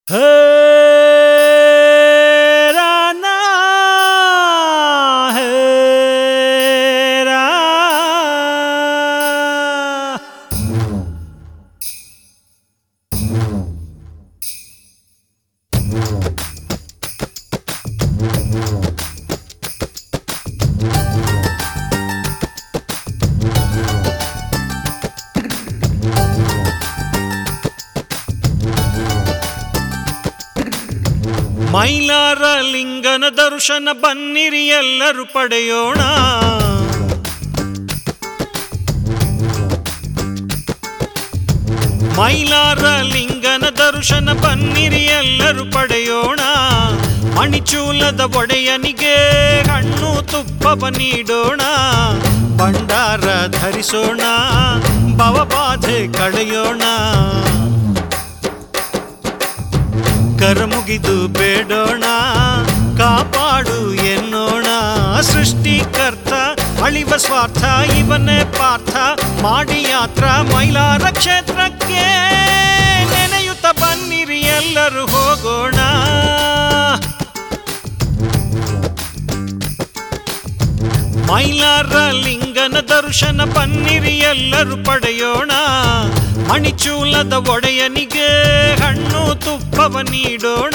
ರಾನಾ ರಾ ಮೈಲಾರ ಲಿಂಗನ ದರ್ಶನ ಬನ್ನಿರಿ ಎಲ್ಲರೂ ಪಡೆಯೋಣ. ಮೈಲಾರ ಲಿಂಗನ ದರ್ಶನ ಬನ್ನಿರಿ ಎಲ್ಲರೂ ಪಡೆಯೋಣ. ಮಣಿಚೂಲದ ಒಡೆಯನಿಗೆ ಹಣ್ಣು ತುಪ್ಪವ ನೀಡೋಣ. ಭಂಡಾರ ಧರಿಸೋಣ, ಭವಬಾಧೆ ಕಳೆಯೋಣ. ಕರಮುಗಿದು ಬೇಡೋಣ, ಕಾಪಾಡು ಎನ್ನೋಣ. ಸೃಷ್ಟಿಕರ್ತ ಅಳಿವ ಸ್ವಾರ್ಥ ಇವನೇ ಪಾರ್ಥ. ಮಾಡಿ ಯಾತ್ರ ಮೈಲಾರ ಕ್ಷೇತ್ರಕ್ಕೆ, ನೆನೆಯುತ್ತ ಬನ್ನಿರಿ ಎಲ್ಲರೂ ಹೋಗೋಣ. ಮೈಲಾರ ಲಿಂಗನ ದರ್ಶನ ಬನ್ನಿರಿ ಎಲ್ಲರೂ ಪಡೆಯೋಣ. ಮಣಿಚೂಲದ ಒಡೆಯನಿಗೆ ಹಣ್ಣು ತುಪ್ಪವ ನೀಡೋಣ.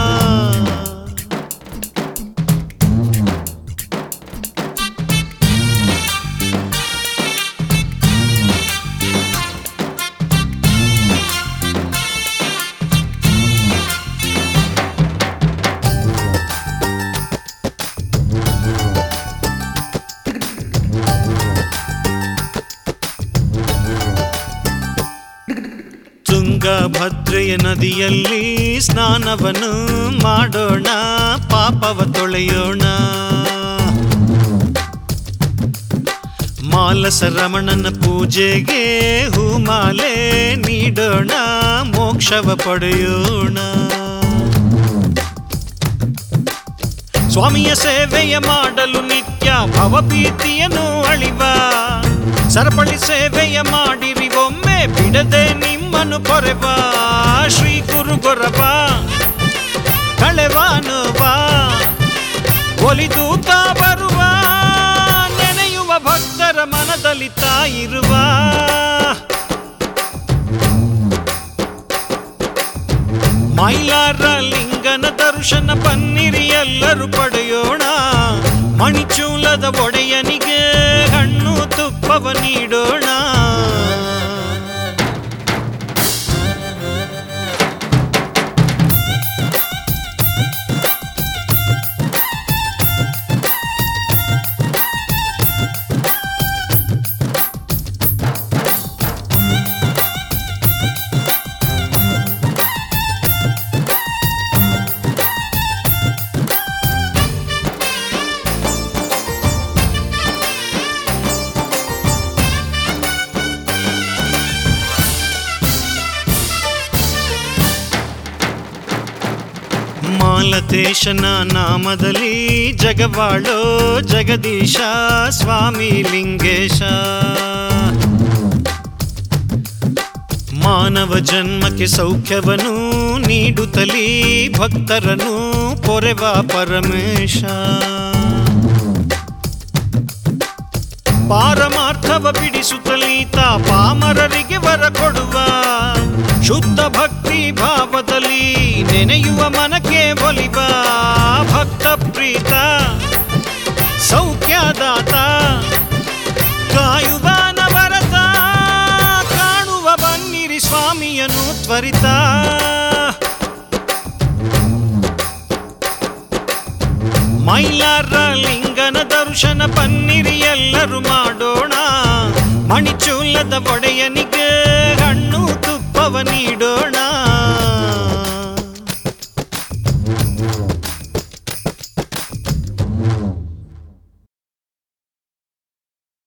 ತುಂಗಭದ್ರೆಯ ನದಿಯಲ್ಲಿ ಸ್ನಾನವನ್ನು ಮಾಡೋಣ, ಪಾಪವ ತೊಳೆಯೋಣ. ಮಾಲಸ ರಮಣನ ಪೂಜೆಗೆ ಹೂಮಾಲೆ ನೀಡೋಣ, ಮೋಕ್ಷವ ಪಡೆಯೋಣ. ಸ್ವಾಮಿಯ ಸೇವೆಯ ಮಾಡಲು ನಿತ್ಯ ಭವಭೀತಿಯನ್ನು ಅಳಿವ. ಸರಪಳಿ ಸೇವೆಯ ಮಾಡಿರಿ ಒಮ್ಮೆ, ಬಿಡದೆ ನಿಮ್ಮನ್ನು ಕೊರೆವ. ಶ್ರೀ ಗುರು ಗೊರವ ಕಳೆವಾನುವ, ಒಲಿದೂತ ಬರುವ. ನೆನೆಯುವ ಭಕ್ತರ ಮನದಲ್ಲಿ ತಾಯಿರುವ. ಮೈಲಾರ ಲಿಂಗನ ದರ್ಶನ ಬನ್ನಿರಿ ಎಲ್ಲರೂ ಪಡೆಯೋಣ. ಮಣಿಚೂಲದ ಒಡೆಯನಿಗೆ ಹಣ್ಣು ತುಪ್ಪವ ನೀಡೋಣ. ಮಾಲತೇಶನ ನಾಮದಲ್ಲಿ ಜಗವಾಳೋ ಜಗದೀಶ ಸ್ವಾಮಿ ಲಿಂಗೇಶ. ಮಾನವ ಜನ್ಮಕ್ಕೆ ಸೌಖ್ಯವನ್ನು ನೀಡುತ್ತಲೀ ಭಕ್ತರನ್ನು ಪೊರೆವ ಪರಮೇಶ. ಪಾರಮಾರ್ಥವ ಬಿಡಿಸುತ್ತಲೀತ ಪಾಮರರಿಗೆ ವರ ಕೊಡುವ. ಶುದ್ಧ ಭಕ್ತಿ ಭಾವದಲ್ಲಿ ನೆನೆಯುವ ಮನಕ್ಕೆ ಒಲಿವ. ಭಕ್ತ ಪ್ರೀತ ಸೌಖ್ಯದಾತ, ಕಾಯುವ ನವರತ. ಕಾಣುವ ಬನ್ನಿರಿ ಸ್ವಾಮಿಯನ್ನು ತ್ವರಿತ. ಮೈಲಾರ ಲಿಂಗನ ದರ್ಶನ ಬನ್ನಿರಿ ಎಲ್ಲರೂ ಮಾಡೋಣ. ಮಣಿಚೂಲದ ಒಡೆಯನಿಗೆ ಹಣ್ಣು ತುಪ್ಪವ ನೀಡೋಣ.